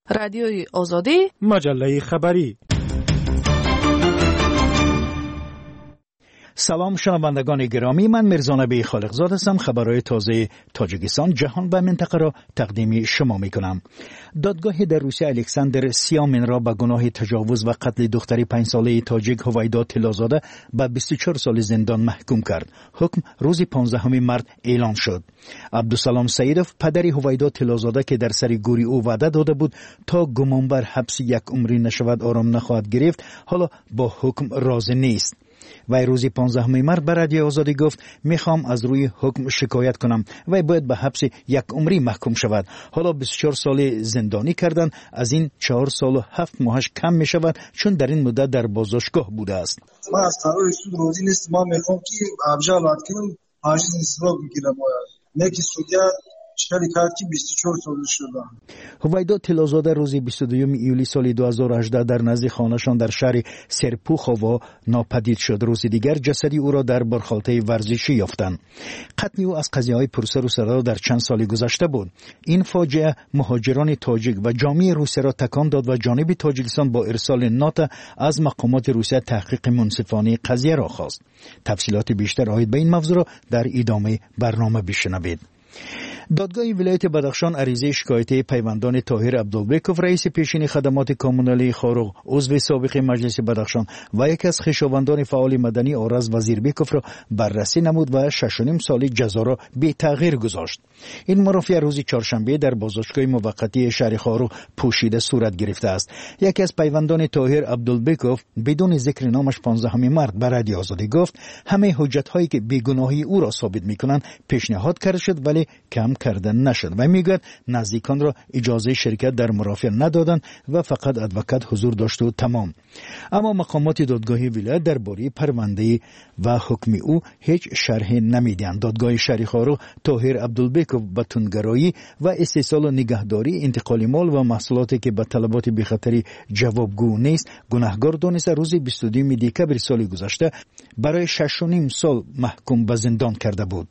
رادیوی آزادی، مجله خبری. سلام شنوندگان گرامی، من میرزا نبی خالقزاد هستم. خبرهای تازه تاجیکستان، جهان و منطقه را تقدیم شما می کنم. دادگاه در روسیه الکساندر سیامین را به گناه تجاوز و قتل دختری 5 ساله تاجیک هویدا طلازاده به 24 سال زندان محکوم کرد. حکم روز 15 مارس اعلان شد. عبدالسلام سیدوف پدری هویدا طلازاده که در سر گوری او وعده داده بود تا گمانبر حبس یک عمری نشود آرام نخواهد گرفت، حالا با حکم راضی نیست. وی روز 15 مارس به رادیو آزادی گفت میخوام از روی حکم شکایت کنم. وی باید به حبس یک عمری محکوم شود. حالا 24 سال زندانی کردن، از این 4 سال و 7 ماهش کم می شود چون در این مدت در بازداشتگاه بوده است. من از قرار سود روزی نیست. من میخوام که ابجال کنم حاجز استراق بگیرم. نکی سودیا چکاری کرد که 24 سال شدن. هویدا طلازاده روز 22 ایولی سال 2018 در نزد خانه‌شان در شهر سرپوخووا ناپدید شد. روز دیگر جسدی او را در برخالطه ورزشی یافتند. قتل او از قضیه‌های پرسر و صدا در چند سال گذشته بود. این فاجعه مهاجران تاجیک و جامعه روسیه را تکان داد و جانب تاجیکستان با ارسال نات از مقامات روسیه تحقیق منصفانه قضیه را خواست. تفصیلات بیشتر آید به این موضوع را در ادامه برنامه بشنوید. دادگاه ولایت بدخشان عریضه شکایت پیوندان طاهر عبدالبکوف رئیس پیشین خدمات کامونالی خاروغ، عضو سابق مجلس بدخشان و یک از خویشاوندان فعال مدنی آرز وزیربکوف را بررسی نمود و 6.5 سال جزا را بی تغییر گذاشت. این مرافعه روز چهارشنبه در بازداشتگاه موقتی شهر خاروغ پوشیده صورت گرفته است. یکی از پیوندان طاهر عبدالبکوف بدون ذکر نامش 15 مارس به رادیو آزادی گفت همه حجت هایی که بیگناهی او را ثابت میکنند پیشنهاد کرده شد ولی کم کردن نشد و میگوید نزدیکان را اجازه شرکت در مرافعه ندادند و فقط ادوکات حضور داشت و تمام. اما مقامات دادگاه ولایت درباره پرونده و حکم او هیچ شرح نمیدهند. دادگاه شهر خاروغ طاهر عبدالبکوف به تندگرایی و استحصال و نگهداری انتقال مال و محصولاتی که به طلبات بی‌خطری جوابگو نیست گناهکار دانسته روز 22 دکبر سال گذشته برای 6.5 سال محکوم به زندان کرده بود.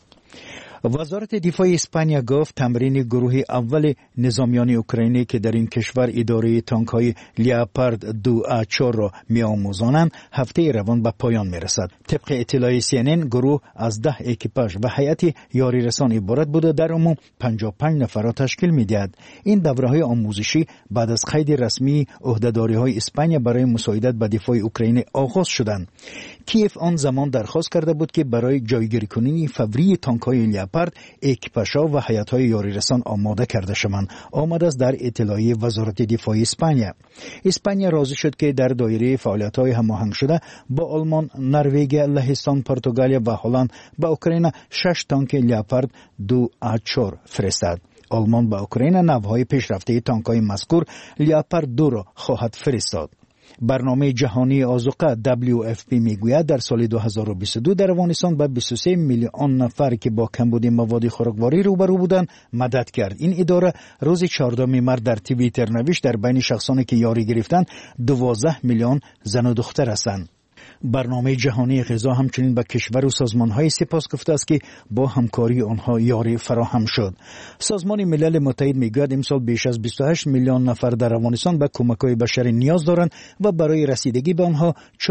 وزارت دفاع اسپانیا گفت تمرین گروه اول نظامیان اوکراینی که در این کشور اداره تانک‌های لیاپارد 2A4 را می‌آموزانند هفته روان به پایان می‌رسد. طبق اطلاع CNN گروه از 10 اکیپاژ و هیئت یاری رسان عبارت بوده، در عموم 55 نفر را تشکیل می‌دهد. این دوره‌های آموزشی بعد از قید رسمی عهده‌داری‌های اسپانیا برای مساعدت به دفاع اوکراین آغاز شدند. کیف آن زمان درخواست کرده بود که برای جایگیری کننی فوری تانک‌های لیاپارد اکیپاژها و هیئت‌های یاری رسان آماده کرده شوند. آمده است در اطلاعیه وزارت دفاع اسپانیا. اسپانیا راضی شد که در دایره فعالیت‌های هماهنگ شده با آلمان، نروژ، لهستان، پرتغال و هلند به اوکراین 6 تانک لیاپارد 2A4 فرستاد. آلمان به اوکراین نوع‌های پیشرفته تانک‌های مذکور لیاپارد 2 را خواهد فرستاد. برنامه جهانی آذوقه WFP میگوید در سال 2022 در افغانستان به 23 میلیون نفر که با کمبود مواد خوراکواری روبرو بودند مدد کرد. این اداره روز 14 مارس در توییتر نوشت در بین شخصانی که یاری گرفتند 12 میلیون زن و دختر هستند. برنامه جهانی غذا همچنین به کشور و سازمان‌های سپاس گفته است که با همکاری آنها یاری فراهم شد. سازمان ملل متحد میگوید امسال بیش از 28 میلیون نفر در افغانستان به کمک‌های بشری نیاز دارند و برای رسیدگی به آنها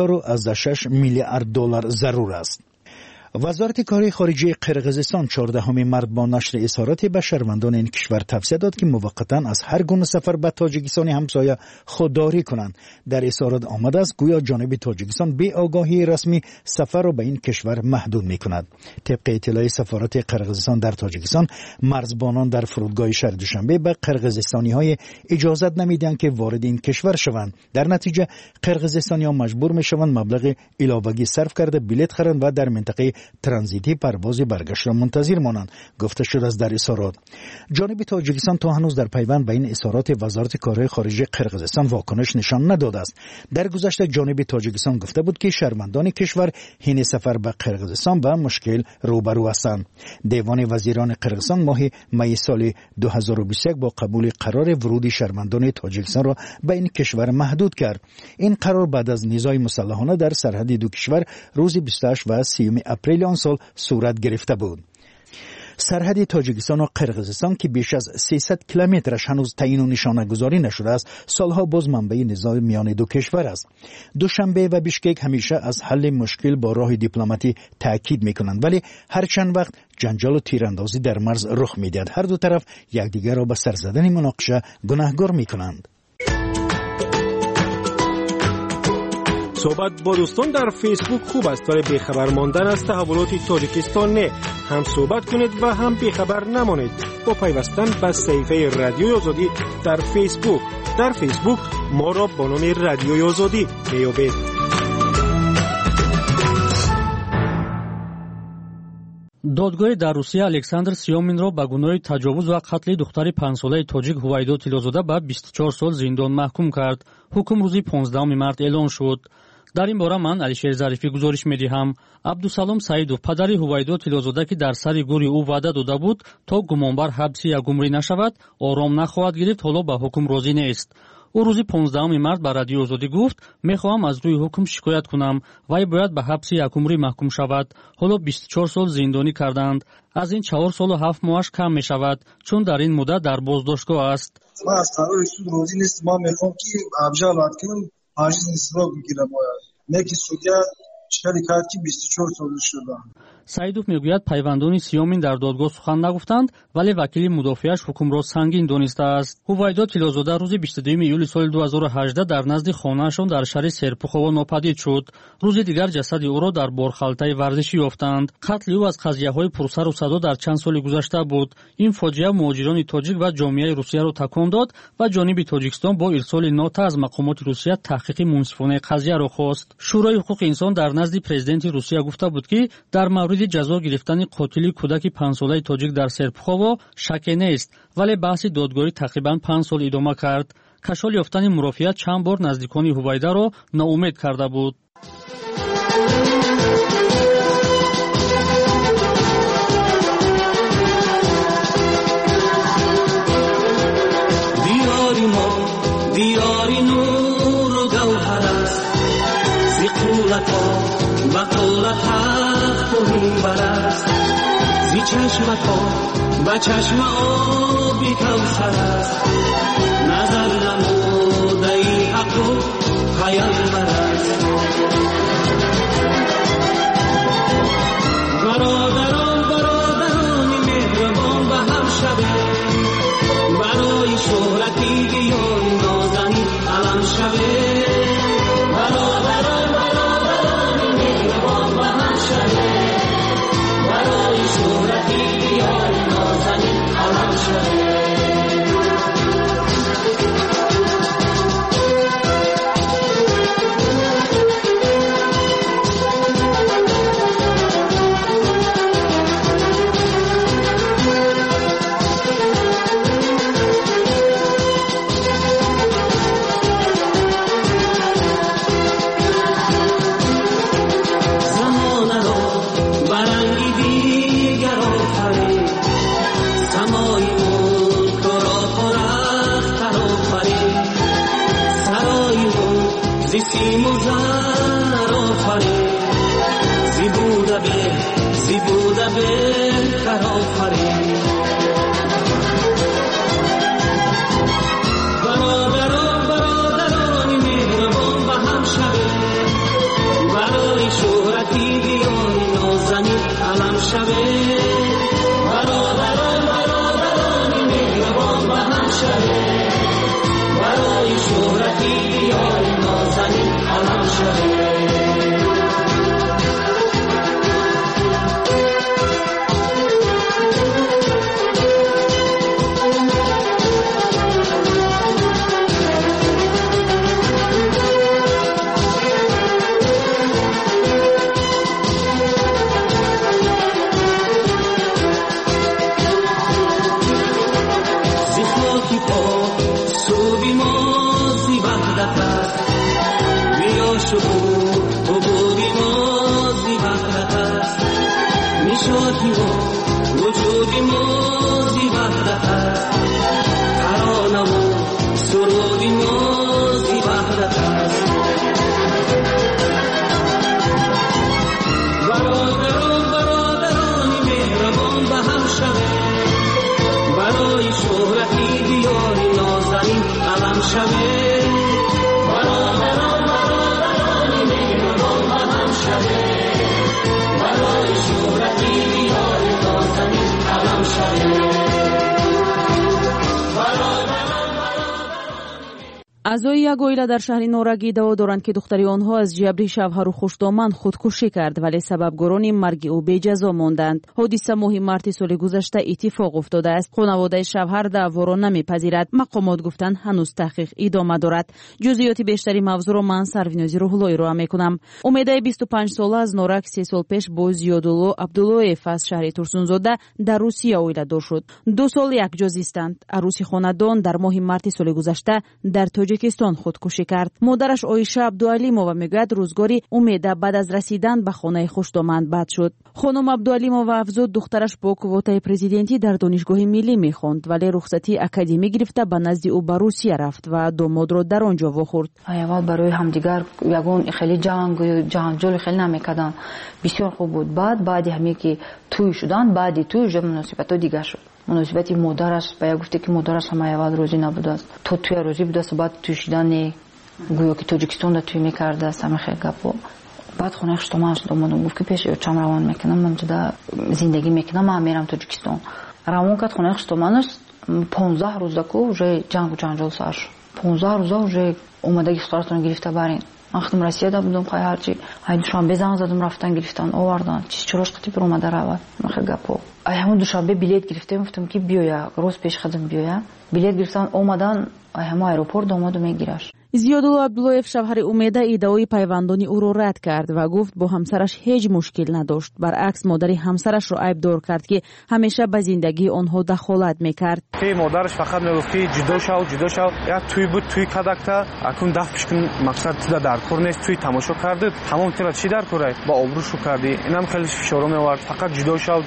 4.6 میلیارد دلار ضرور است. وزارت کار خارجه قرقیزستان 14 مارس با نشر اظهارات به شهروندان این کشور توصیه داد که موقتا از هر گونه سفر به تاجیکستان همسایه خودداری کنند. در اظهارات آمده است گویا جانب تاجیکستان بی آگاهی رسمی سفر را به این کشور محدود می‌کند. طبق اطلاع سفارت قرقیزستان در تاجیکستان، مرزبانان در فرودگاه شهر دوشنبه به قرقیزستانی‌های اجازت نمیدهند که وارد این کشور شوند. در نتیجه قرقیزستانی‌ها مجبور می‌شوند مبلغ علاوه‌ای صرف کرده بلیط خرند و در منطقه ترانزیتی پرواز برگشت را منتظر مانند، گفته شده است در اظهارات. جانب تاجیکستان تا هنوز در پیوند به این اظهارات وزارت کار خارجه قرقیزستان واکنش نشان نداده است. در گذشته جانب تاجیکستان گفته بود که شهروندان کشور حین سفر به قرقیزستان با مشکل روبرو هستند. دیوان وزیران قرقیزستان ماه می سال 2021 با قبول قرار ورود شهروندان تاجیکستان را به این کشور محدود کرد. این قرار بعد از نزاع مسلحانه در سرحد دو کشور روز 28 و 30 اپریل آن سال صورت گرفته بود. سرحد تاجیکستان و قرقیزستان که بیش از 300 کیلومترش هنوز تعیین و نشانه گذاری نشده است، سالها باز منبع نزاع میان دو کشور است. دوشنبه و بیشکک همیشه از حل مشکل با راه دیپلماتی تاکید میکنند، ولی هر چند وقت جنجال و تیراندازی در مرز رخ میدهد. هر دو طرف یکدیگر را به سر زدن مناقشه گناهکار میکنند. صحبت با دوستان در فیسبوک خوب است، ولی بیخبر ماندن از تحولات تاجیکستان نه. هم صحبت کنید و هم بیخبر نمانید با پیوستن به صفحه رادیوی آزادی در فیسبوک. در فیسبوک ما را با نام رادیوی آزادی بیابید. دادگاه در روسیه الکساندر سیومینро ба гуноҳи таҷовуз ва қатли духтари 5 солаи тоҷик ҳувайдо тилозода ба 24 сол зиндон маҳкум кард. ҳукм рӯзи 15 март эълон шуд. дар ин бора ман алишер зарифӣ гузориш медиҳам. абдусалом саидов, падари ҳувайдо тилозода ки дар сари гӯри ӯ ваъда дода буд то гумонбар ҳабси ягумрӣ нашавад, ором нахоҳад гирифт, ҳоло ба ҳукм розӣ нест. ӯ рӯзи 15 март ба радиои озодӣ гуфт: мехоҳам аз рӯи ҳукм шикоят кунам. вай бояд ба ҳабси якумрӣ маҳкум шавад. ҳоло 24 сол зиндонӣ карданд. аз ин 4 солу 7 моҳаш кам мешавад, чун дар ин муддат дар боздоштгоҳ аст. ман аз қарори суд розӣ нестам. ман мехоҳам ки абжалат кунам, аҷиз истироҳ бигирам. неки судя чикари кард ки 24 сола шуда. саидов мегӯяд пайвандони сиёмин дар додгоҳ сухан нагуфтанд, вале вакили мудофиааш ҳукмро сангин донистааст. ҳувайдо тилозода рӯзи 22 июли соли 2018 дар назди хонаашон дар шаҳри серпухово нопадид шуд. рӯзи дигар ҷасади ӯро дар борхалтаи варзишӣ ёфтанд. қатли ӯ аз қазияҳои пурсару садо дар чанд соли гузашта буд. ин фоҷиа муҳоҷирони тоҷик ва ҷомеаи русияро такон дод ва ҷониби тоҷикистон бо ирсоли нота аз мақомоти русия таҳқиқи мунсифонаи қазияро хост. шӯрои ҳуқуқи инсон дар назди президенти русия гуфта буд ки дар мавриди ҷазо гирифтани қотили кӯдаки 5 солаи тоҷик дар серпухово шаке нест, вале баҳси додгоҳӣ тақрибан 5 сол идома кард. кашол ёфтани мурофиат чанд бор наздикони ҳувайдаро ноумед карда буд. دیاری نور و گوهر است، زی قولت ها و قولت حق و میبر است، زی چشمت ها و چشم آبی کوثر است، نظر نموده ای حق و پیامبر است. برادرانی مهربان به هم شده، برای شهرتی گیان نازنی علم شده. برادرانی مهربان به هم شده، برای شهرتی گیان نازنی علم شده. برادرانی مهربان به هم شده، برای شهرتی بیان نازنی علم شده. برادرانی مهربان به هم شده، برای شهرتی بیان نازنی علم شده. برادرانی مهربان به هم شده، شبه برادران مهربان و هم شبه برای شهرتی دیار نازنین علم شبه اعضای یک oila در شهر نورگی دعوا دارند که دختری آنها از جبر شوهر و خوشدامن خودکشی کرد ولی سببگران مرگ او بی جزا ماندند. حادثه ماه مارس سال گذشته اتفاق افتاده است. خانواده شوهر دعوا را نمیپذیرد. مقامات گفتند هنوز تحقیق ادامه دارد. جزئیات بیشتری موضوع را من سروینازی روح‌اللهی را میکنم. امیده 25 ساله از نورگ 3 سال پیش با زیادالله عبداللهیف از شهر ترسونزاده در روسیه oila دار شد. 2 سال یک جا زیستند. عروس خانه‌دان در ماه مارس سال گذشته در تاجیکستان خودکشی کرد. مادرش عایشه عبدالعلیمова میگوید روزگاری امیده بعد از رسیدن به خانه خوشدامن بد شد. خانم عبدالعلیمова افزود دخترش با قوت پرزیدنتی در دانشگاه ملی میخواند ولی رخصتی اکادمی گرفته به نزد او به روسیه رفت و داماد را در آنجا واخورد. اول برای همدیگر یگان خیلی جنجال خیلی نمیکردن. بسیار خوب بود. بعد همین که توی شدن بعد توی مناسبت دیگه شد. مناسبت مادرش باید گفته که مادرش هم اول روزی نبوده است. تو توی روزی بوده است بعد توی شدن گویا که تاجیکستان را توی میکرده است همه خیلی گپ. بعد خونه خشتمان شد اومدم گفت که پیش چم روان میکنم من جدا زندگی میکنم من میرم تاجیکستان. روان کرد خونه خشتمانش 15 روز دکو вже جنگ و جنجال سر شد. 15 روزا вже اومده گفتارتون گرفته برین. وقتی رسیده بودم خواهی هرچی های دوشنبه زنگ زدم رفتن گرفتن آوردن چراش قطعی پر اومده رود خیلی گپو همون دوشنبه بلیت گرفتم گفتم که بیایا روز پیش خدم بیایا بلیت گرفتن اومدن همون آیروپورت اومد و میگیرش. زیادالله عبداللهیف شوهر امیده ادعای پیوندانی او را رد کرد و گفت با همسرش هیچ مشکل نداشت. برعکس مادر همسرش را عیبدار کرد که همیشه به زندگی آنها دخالت میکرد. مادرش فقط میگفت که جدا شو یا توی بود توی کدکتا اكون دفعش کن مقصد تو در کار نیست توی تماشا کرده تمام تیرا چی در کاره با آبروشو کردی اینم خیلی فشار میآورد فقط جدا شو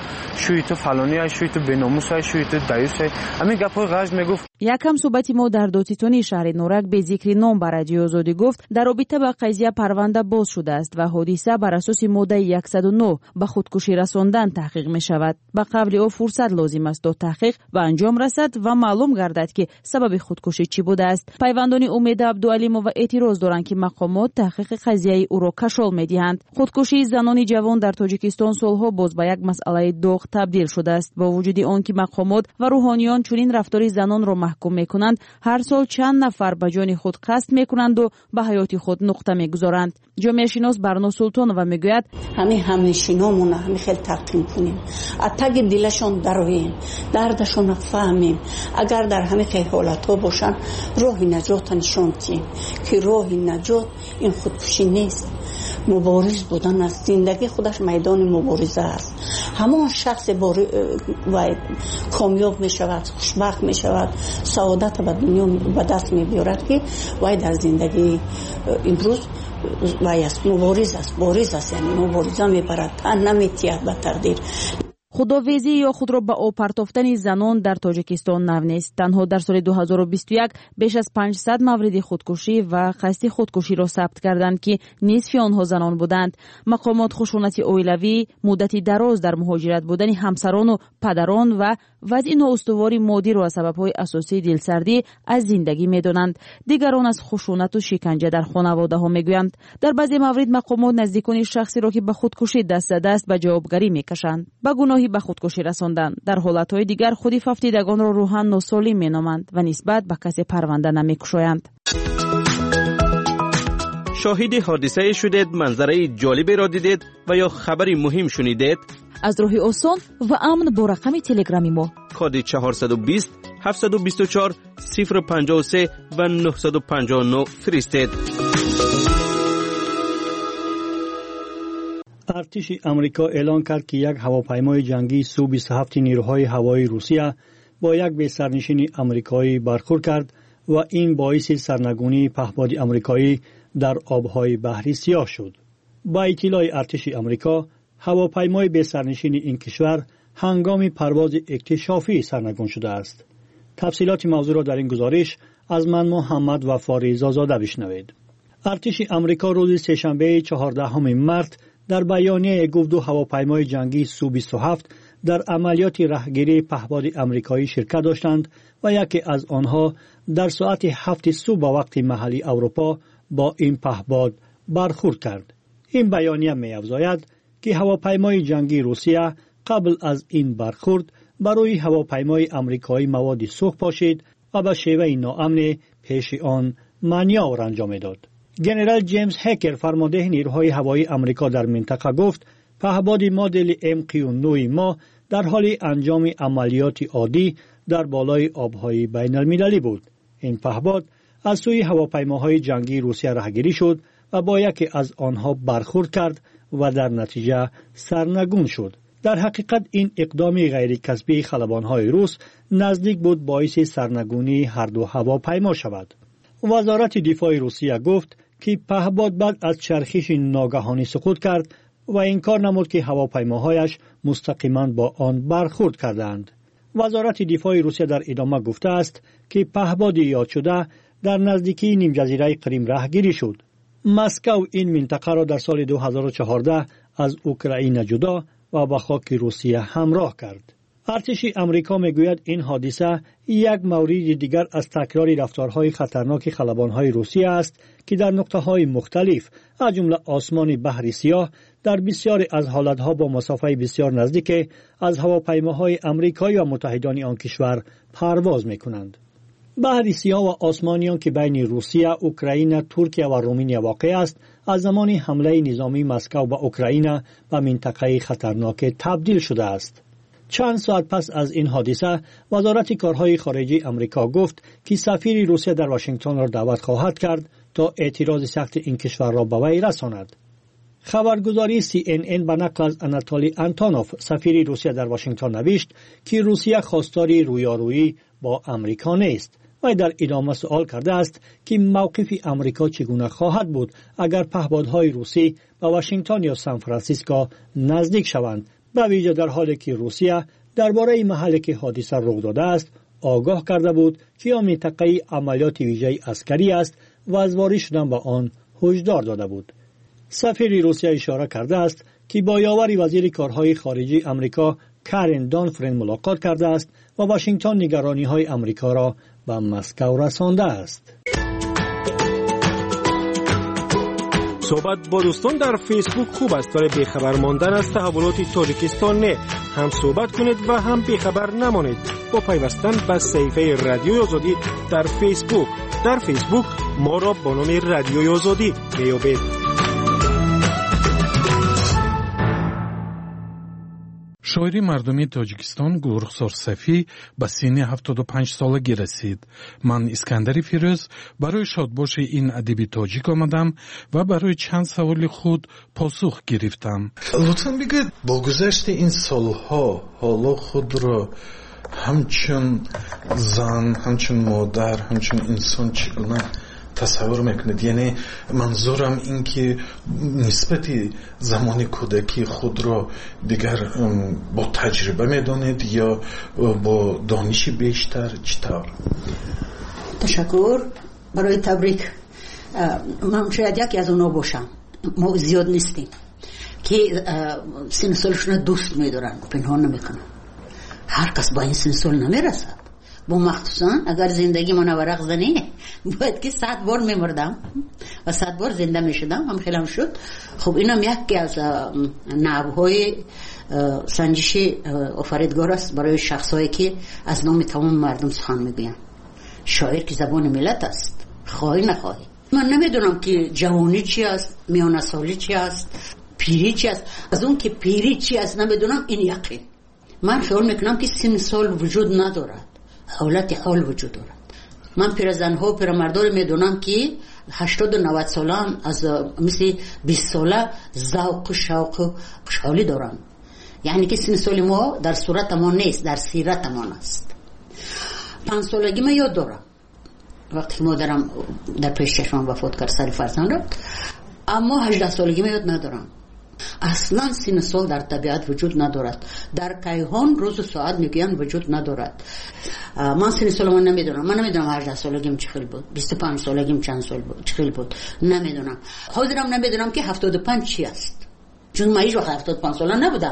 شوی تو فلانی شوی تو بیناموس شوی تو دایوس همین گپای غژ میگفت. یکم صحبتی ما در داتیتونی شهر نورگ به ذکر نام بر رادیو آزادی گفت در رابطه با قضیه پرونده باز شده است و حادثه بر اساس ماده 109 به خودکشی رساندن تحقیق می شود. به قبل او فرصت لازم است تا تحقیق به انجام رسد و معلوم گردد که سبب خودکشی چی بوده است. پیوندان امید عبدالعلیمова اعتراض دارند که مقامات تحقیق قضیه او را کشال می دهند. خودکشی زنان جوان در تاجیکستان سالها باز به یک مسئله داغ تبدیل شده است. با وجود آنکه مقامات و روحانیان چنین رفتار زنان را محکوم میکنند هر سال چند نفر به جان خود قصد میکنند و به حیات خود نقطه میگذارند. جامعه شناس برنا سلطانова میگوید همشینامون همه خیلی تقدیم کنیم اتاگ دلشون درویم دردشون فهمیم اگر در همه خیلی حالتها باشن راه نجات نشون دهیم که راه نجات این خودکشی نیست مبارز بودن است. زندگی خودش میدان مبارزه است. همون شخص کامیاب می شود خوشبخت می شود سعادت به دنیا به دست می بیارد که وای در زندگی امروز وای است بارز است یعنی مبارزه می برد تن نمی تیاد به تقدیر. خداویزی یا خود را به آب پرتافتن زنان در تاجیکستان نو نیست. تنها در سال 2021 بیش از 500 مورد خودکشی و قصد خودکشی را ثبت کردند که نصف آنها زنان بودند. مقامات خشونت اویلوی، مدتی دراز در مهاجرت بودن همسران و پدران و وضع نااستواری مادی را سبب‌های اساسی دلسردی از زندگی می‌دانند. دیگران از خشونت و شکنجه در خانواده‌ها می‌گویند. در بعضی موارد مقامات نزدیکان شخصی را که به خودکشی دست زده است به جوابگری می‌کشند. به گناهی به خودکشی رساندن. در حالت‌های دیگر خودی ففتیدگان را روحاً ناسالم می‌نامند و نسبت به کسی پرونده نمی‌کشایند. شاهد حادثه شدید، منظره جالبی را دیدید و یا خبری مهم شنیدید؟ از راه آسان و امن با رقم تلگرامی ما کد 420 724 053 و 959 فرستید. ارتش امریکا اعلان کرد که یک هواپیمای جنگی سو 27 نیروهای هوایی روسیه با یک بی‌سرنشین آمریکایی برخورد کرد و این باعث سرنگونی پهپاد آمریکایی در آبهای بحر سیاه شد. با اطلاع ارتش امریکا، هواپیمای بی‌سرنشین این کشور هنگام پرواز اکتشافی سرنگون شده است. تفصیلات موضوع را در این گزارش از من محمد وفاریزاده بشنوید. ارتش امریکا روز سه‌شنبه 14 مارس در بیانیه گفت دو هواپیمای جنگی سو 27 در عملیات رهگیری پهپاد آمریکایی شرکت داشتند و یکی از آنها در ساعت 7 صبح به وقت محلی اروپا با این پهپاد برخورد کرد. این بیانیه می‌افزاید که هواپیمای جنگی روسیه قبل از این برخورد برای هواپیمای آمریکایی مواد سوخت پاشید و به شیوه ناامن پیش آن مانور انجام داد. جنرال جیمز هکر فرمانده نیروهای هوایی آمریکا در منطقه گفت پهپاد مدل MQ-9 ما در حال انجام عملیات عادی در بالای آبهای بین المللی بود. این پهپاد از سوی هواپیماهای جنگی روسیه راهگیری شد و با یکی از آنها برخورد کرد و در نتیجه سرنگون شد. در حقیقت این اقدام غیر کسبی خلبانهای روس نزدیک بود باعث سرنگونی هر دو هواپیما شود. وزارت دفاع روسیه گفت که پهپاد بعد از چرخش ناگهانی سقوط کرد و انکار نمود که هواپیماهایش مستقیما با آن برخورد کردند. وزارت دفاع روسیه در ادامه گفته است که پهپاد یاد شده در نزدیکی نیم جزیره کریم راهگیری شد. مسکو این منطقه را در سال 2014 از اوکراین جدا و به خاک روسیه همراه کرد. ارتش امریکا میگوید این حادثه یک مورد دیگر از تکرار رفتارهای خطرناک خلبانهای روسیه است که در نقطه‌های مختلف از جمله آسمان بحر سیاه در بسیاری از حالتها با مسافه بسیار نزدیک از هواپیماهای امریکایی و متحدان آن کشور پرواز میکنند. بحر سیاه و آسمانیان که بین روسیه، اوکراین، ترکیه و رومانیا واقع است، از زمان حمله نظامی مسکو به اوکراین به منطقه خطرناک تبدیل شده است. چند ساعت پس از این حادثه، وزارت کارهای خارجه امریکا گفت که سفیر روسیه در واشنگتن را دعوت خواهد کرد تا اعتراض سخت این کشور را به وی رساند. خبرگزاری CNN به نقل از آناتولی آنتونوف سفیر روسیه در واشنگتن نوشت که روسیه خواستار رویارویی با امریکا نیست. و در ادامه سوال کرده است که موقف امریکا چگونه خواهد بود اگر پهپادهای روسی به واشنگتن یا سان فرانسیسکو نزدیک شوند، به ویژه در حالی که روسیه درباره محلی که حادثه رخ داده است آگاه کرده بود که آن منطقه عملیات ویژه عسکری است و از وارد شدن به آن هشدار داده بود. سفیر روسیه اشاره کرده است که با یاور وزیر کارهای خارجه امریکا کارین دانفرین ملاقات کرده است و واشنگتن نگرانی‌های امریکا را به مسکو رسانده است. صحبت با دوستان در فیسبوک خوب است، برای بیخبر ماندن از تحولات تاجیکستان نه. هم صحبت کنید و هم بیخبر نمانید با پیوستن به صفحه رادیوی آزادی در فیسبوک. در فیسبوک ما را با نام رادیوی آزادی بیابید. شاعری مردمی تاجیکستان گلرخسار صفی به سن 75 سالگی رسید. من اسکندر فیروز برای شادباش این ادیب تاجیک آمدم و برای چند سوال خود پاسخ گرفتم. لطفاً بگید با گذشت این سالها حالا خود را همچون زن، همچون مادر، همچون انسان چگونه تصور میکنید؟ یعنی منظورم این که نسبت زمان کودکی خود را دیگر با تجربه میدانید یا با دانش بیشتر؟ چطور؟ تشکر برای تبریک. من شاید یکی از اونا باشم، ما زیاد نیستیم که سن سالشون دوست میدارن، پنهان نمیکنن. هر کس با این سن سال نمیرسد. با مخصوصا اگر زندگی من ورق زنه باید که 100 بار میمردم و 100 بار زنده میشدم، هم خیلی هم شد. خب اینم یکی از نعبهای سنجش آفریدگار است برای شخصایی که از نام تمام مردم سخن میگوین. شاعر که زبان ملت است، خواهی نخواهی. من نمیدونم که جوانی چی است، میانه سالی چی است، پیری چی است. از اون که پیری چی است نمیدونم، این یقین. من خیال میکنم که سن سال وجود ندارد، حالت حال وجود دارد. من پیرزنها و پیرمردان میدونم که 80 و 90 سالان از مثل 20 ساله ذوق و شوق و خوشحالی دارن. یعنی که سن سال ما در صورت ما نیست، در سیرت ما است. 5 سالگی من یاد دارم وقتی مادرم در پیش چشمم وفات کرد، سر فرزند را. اما 18 سالگی من یاد ندارم. اصلا سن سال در طبیعت وجود ندارد. در کیهان روز و ساعت میگوین وجود ندارد. من سن سال من نمیدونم. من نمیدونم 18 سالگیم چه خیلی بود، 25 سالگیم چند سال بود، چه خیلی بود، نمیدونم. خودم نمیدونم که 75 چی است، چون من هیچ وقت 75 ساله نبودم.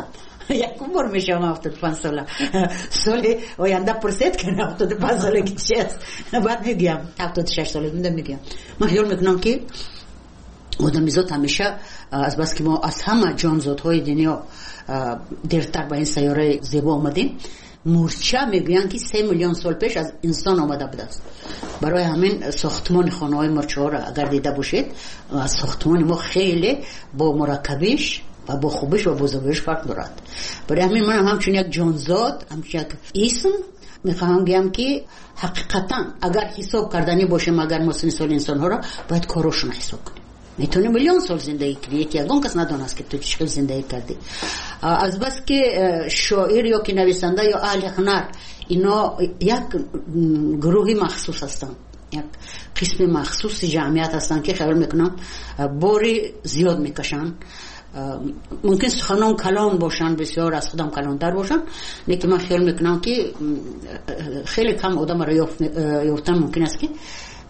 یکم بار میشم 75 ساله سال آینده پرسید که 75 سالگی چی است بعد میگم 76 سالگی میگم. من خیال میکنم که آدمیزاد همیشه از بس که ما از همه جانزادهای دنیا دیرتر به این سیاره زیبا آمدیم، مورچه میگویند که 3 میلیون سال پیش از انسان آمده بوده است. برای همین ساختمان خانه های مورچه ها را اگر دیده باشید، ساختمان ما خیلی با مرکبیش و با خوبش و بزرگیش فرق دارد. برای همین من همچون یک جانزاد، همچون یک اسم میخواهم بگم که حقیقتا اگر حساب کردنی باشیم، اگر ما سن انسان ها را باید کاراشون حساب کنیم. میتونی میلیون سال زندگی کنی، یکی یگان کس ندانست که تو چقدر زندگی کردی. از بس که شاعر یا که نویسنده یا اهل هنر اینا یک گروهی مخصوص هستن، یک قسم مخصوص جمعیت هستن که خیال میکنم باری زیاد میکشن. ممکن سخنان کلان باشن، بسیار از خودم کلانتر باشن، لیکن من خیال میکنم که خیلی کم آدم را یافتن ممکن است که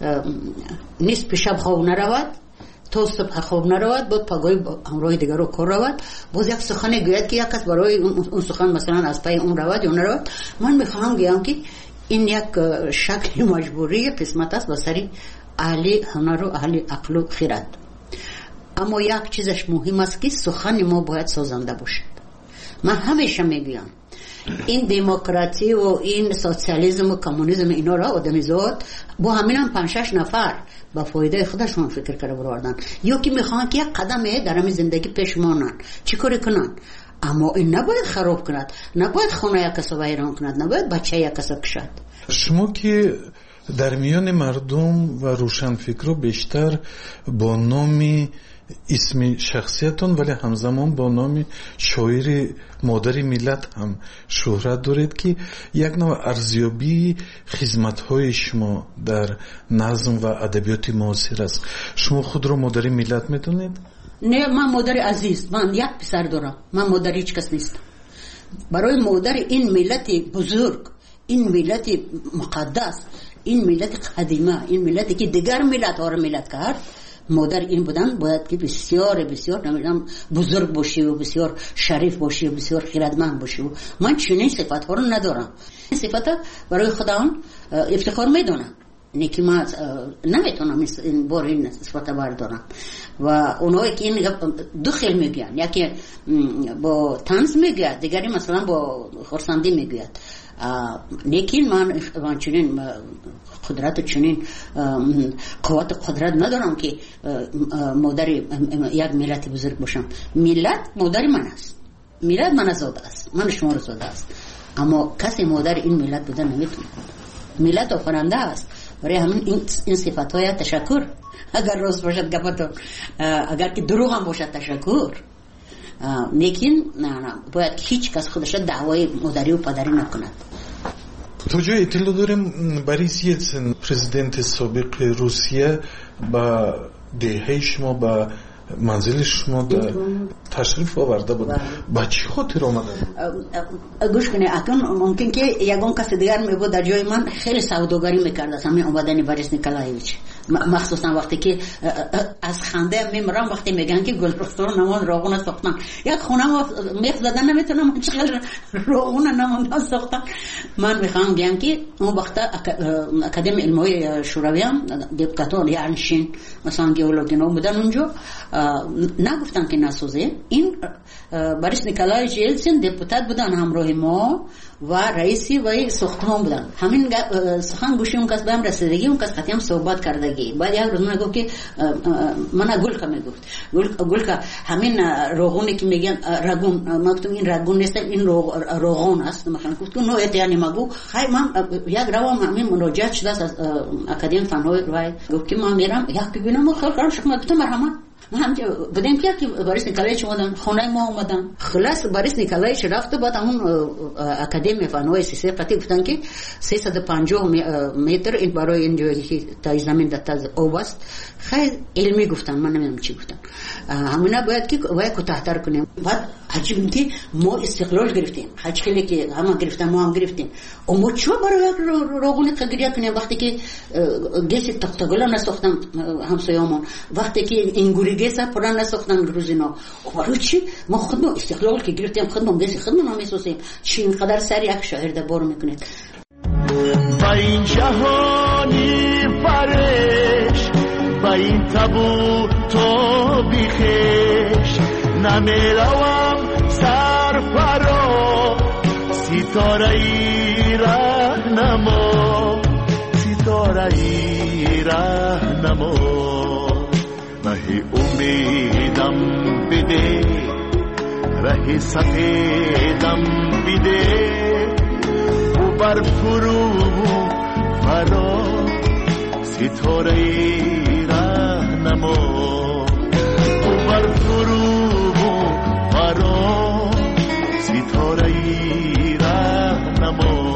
نصف شب خواب نرود تا صبح خواب نرود، بعد پگاهی همراه دیگر رو کار رود، باز یک سخن گوید که یک کس برای اون سخن مثلا از پای اون رود یا نرود. من میخواهم بگم که این یک شکل مجبوری قسمت است به سری اهل هنر و اهل عقل و خرد. اما یک چیزش مهم است که سخن ما باید سازنده باشد. من همیشه میگم این دموکراسی و این سوسیالیسم و کمونیسم اینا را آدمیزاد با همین 5-6 نفر با فایده خودشون فکر کرده بردن، یا که میخوان که یک قدم در همین زندگی پیش مانن چیکار کنن. اما این نباید خراب کند، نباید خانه یک کس ویران کند، نباید بچه یک کس کشد. شما که در میان مردم و روشنفکرها بیشتر با نام اسم شخصیتون ولی همزمان با نام شاعر مادر ملت هم شهرت دارید که یک نوع ارزیابی خدمت‌های شما در نظم و ادبیات معاصر است. شما خود را مادر ملت میدونید؟ نه، من مادر عزیز، من یک پسر دارم، من مادر هیچ کس نیستم. برای مادر این ملت بزرگ، این ملت مقدس، این ملت قدیمه، این ملتی که دیگر ملت ها را ملت کرد، مادر این بودن باید که بسیار بسیار نمیدونم بزرگ باشی و بسیار شریف باشی و بسیار خیرتمند باشی. و من چنین صفات ها رو ندارم. این صفات برای خودم افتخار میدونم، نه که من نمیتونم این بار این صفات بردارم. و اونایی که این دو خیل میگن، یکی با طنز میگه، دیگری مثلا با خرسندی میگه. لیکن من چنین قدرت و چنین قوت قدرت ندارم که مادر یک ملت بزرگ باشم. ملت مادر من است، ملت من زاده است، من شما رو زاده است، اما کسی مادر این ملت بودن نمیتونه. ملت آفرنده است. برای همین این صفت های تشکر، اگر راست باشد گفتم، اگر که دروغ هم باشد تشکر. لیکن نه باید هیچ کس خودش دعوای مادری و پدری نکند. تو جای اطلاع داریم بوریس یلتسن پرزیدنت سابق روسیه با دهه شما با منزل شما در تشریف آورده بود. با چی خاطر آمده؟ گوش کنید، اکنون ممکن که یگان کس دیگر می بود در جای من خیلی سوداگری میکرد از همین آمدن بوریس نیکولایویچ. مخصوصا وقتی که از خنده میمرم وقتی میگن که گلرختار نمان راغون ساختن، یک خونه ما میخ زدن نمیتونم چقدر راغون نمان ساختن. من میخوام بگم که اون وقت اکادمی علمای شوروی هم دپوتاتور یعنشین مثلا گئولوژینا بودن اونجا، نگفتن که نسوزه. این بوریس نیکولایویچ یلتسن دپوتات بودن همراه ما و رئیسی و ساختمان بودن. همین سخن گوشی اون کس بهم رسیدگی، اون کس خطی هم صحبت کردگی. بعد یک روز من گفت که من گل که میگفت گل که همین روغونی که میگن رگون، ما گفتم این رگون نیست، این روغون است. مثلا گفت نوعیت یعنی مگو خیلی من یک روام همین مراجعه شده از اکادمی فنهای روای گفت که من میرم یک ببینم خیلی کارم شما گفتم مرحمت ما هم بودیم که بوریس نیکولایویچ اومدن خانه ما اومدن. خلاص بوریس نیکولایویچ رفت، بعد همون اکادمی فنهای سیسی قطعی گفتن که 350 متر این برای اینجا تا زمین تا اوباست. خیلی علمی گفتن، من نمیدونم چی گفتن. همونا باید که باید کوتاه‌تر کنیم. بعد عجیب که ما استقلال گرفتیم، خیلی که همه گرفتن ما هم گرفتیم. اما چرا برای روغون قدریه کنیم وقتی که گیس تختگلا نساختم همسایه‌مون، وقتی که انگوری گیسا پران نساختن روزینا. برای چی؟ ما خودمون استقلال که گرفتیم خودمون گیس خودمون هم میسازیم. چی اینقدر سری یک شاعر دبار میکنید؟ با این جهانی فرش، با این تابو تو بیخش، نمیروم سرفرا، ستاره ای راهنما، ستاره ای راهنما. راه امیدم بده، راه سفیدم بده، و بر فرو فرا، ستاره ای راهنما، و بر فرو فرا، ستاره ای راهنما.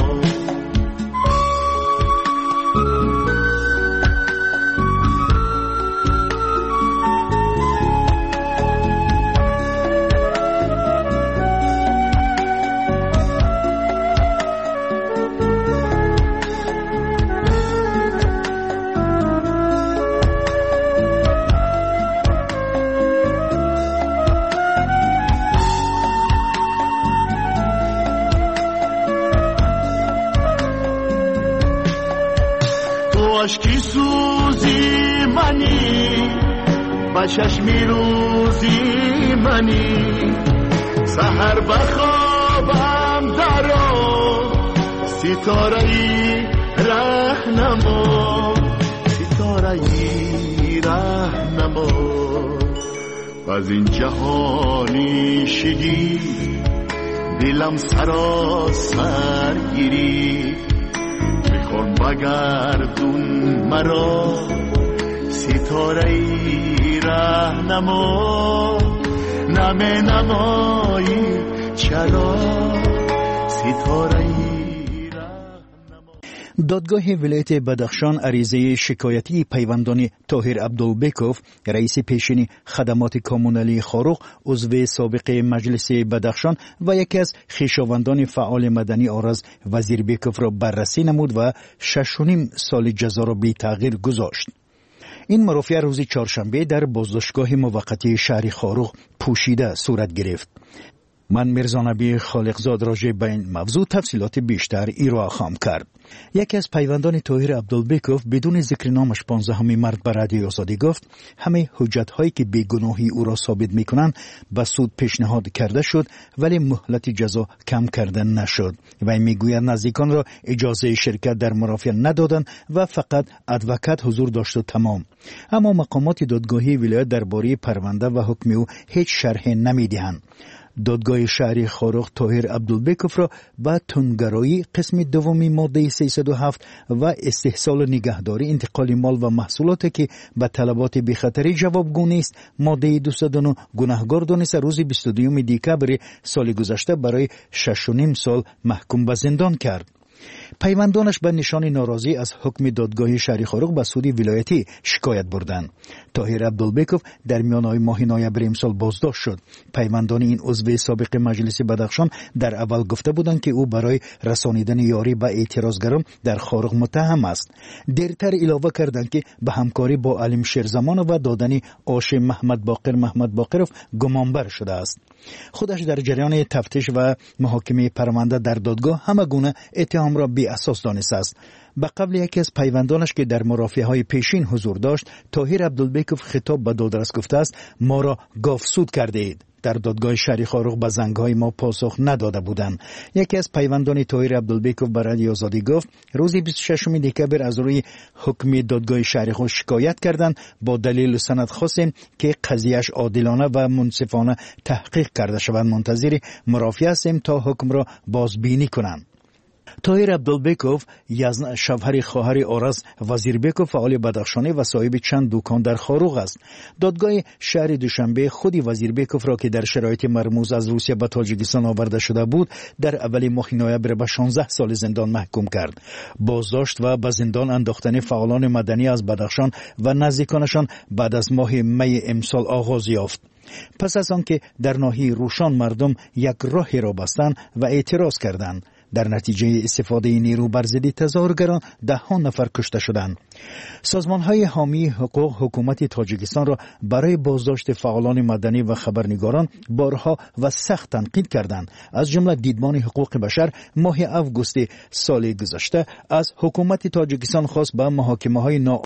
عشقی سوزی منی، با چشمی روزی منی، سحر بخوابم درو، ستاره ای راهنما، ستاره ای راهنما. از این جهانی شگی دلم سراسر گیری، میخوان بگردون مرا، ستاره ای راهنما، نمی نمایی چرا، ستاره ای. دادگاه ولایت بدخشان عریضه شکایتی پیوندان طاهر عبدالبکوف رئیس پیشین خدمات کامونالی خاروق عضو سابق مجلس بدخشان و یکی از خویشاوندان فعال مدنی آرز وزیربکوف را بررسی نمود و 6.5 سال جزا را بی تغییر گذاشت. این مرافعه روز چهارشنبه در بازداشتگاه موقتی شهر خاروق پوشیده صورت گرفت. من میرزا نبی خالقزاد راجع به این موضوع تفصیلات بیشتر ارائه خواهم کرد. یکی از پیوندان طاهر عبدالبکوف بدون ذکر نامش 15 مرد به رادیوی آزادی گفت همه حجت هایی که بیگناهی او را ثابت میکنند به سود پیشنهاد کرده شد ولی مهلت جزا کم کرده نشد و میگوید نزدیکان را اجازه شرکت در مرافعه ندادند و فقط ادوکات حضور داشت و تمام. اما مقامات دادگاهی ولایت درباره پرونده و حکم او هیچ شرح نمیدهند. دادگاه شهری خاروق طاهر عبدالبکوف را با تندگرایی قسم دومی ماده 307 و استحصال نگهداری انتقال مال و محصولات که به طلبات بی‌خطری جوابگو نیست ماده 209 گناهکار دانست روز 22 دکبر سال گذشته برای 6.5 سال محکوم به زندان کرد. پیوندانش به نشان ناراضی از حکم دادگاه شهری خاروق به سود ولایتی شکایت بردند. طاهر عبدالبکوف در میانه ماه نوامبر امسال بازداشت شد. پیوندان این عضو سابق مجلس بدخشان در اول گفته بودند که او برای رسانیدن یاری به اعتراضگران در خاروق متهم است. دیرتر اضافه کردند که به همکاری با علیم شیرزمان و دادن آش محمد باقرов گمانبر شده است. خودش در جریان تفتیش و محاکمه پرونده در دادگاه همه گونه اتهام را بی اساس دانسته است. به قبل یکی از پیوندانش که در مرافعه های پیشین حضور داشت طاهر عبدالبکوف خطاب به دادرس گفته است ما را گاوسود کرده اید. در دادگاه شهری خاروق به زنگ‌های ما پاسخ نداده بودند. یکی از پیوندان طاهر عبدالبکوف به رادیوی آزادی گفت روز 26 دکبر از روی حکم دادگاه شهری خاروق شکایت کردند با دلیل و سند خواستیم که قضیهش عادلانه و منصفانه تحقیق کرده شود. منتظر مرافعه هستیم تا حکم را بازبینی کنند. طاهر عبدالبکوف شوهر خواهر آرز وزیربکوف فعال بدخشانی و صاحب چند دکان در خاروق است. دادگاه شهر دوشنبه خودی وزیربکوف را که در شرایط مرموز از روسیه به تاجیکستان آورده شده بود در اول ماه نوامبر به 16 سال زندان محکوم کرد. بازداشت و به زندان انداختن فعالان مدنی از بدخشان و نزدیکانشان بعد از ماه می امسال آغاز یافت. پس از آنکه در ناحیه روشان مردم یک راهی را بستند و اعتراض کردند در نتیجه استفاده نیرو بر ضد تظاهرگران 10 نفر کشته شدند. سازمان‌های حامی حقوق حکومت تاجیکستان را برای بازداشت فعالان مدنی و خبرنگاران بارها و سخت تنقید کردند. از جمله دیدبان حقوق بشر ماه آگوست سال گذشته از حکومت تاجیکستان خواست به محاکمه‌های